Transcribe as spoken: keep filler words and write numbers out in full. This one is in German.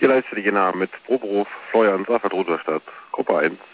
Hier leistet die Jena mit Proberuf Florian Saarfeld Rudolstadt, Gruppe eins.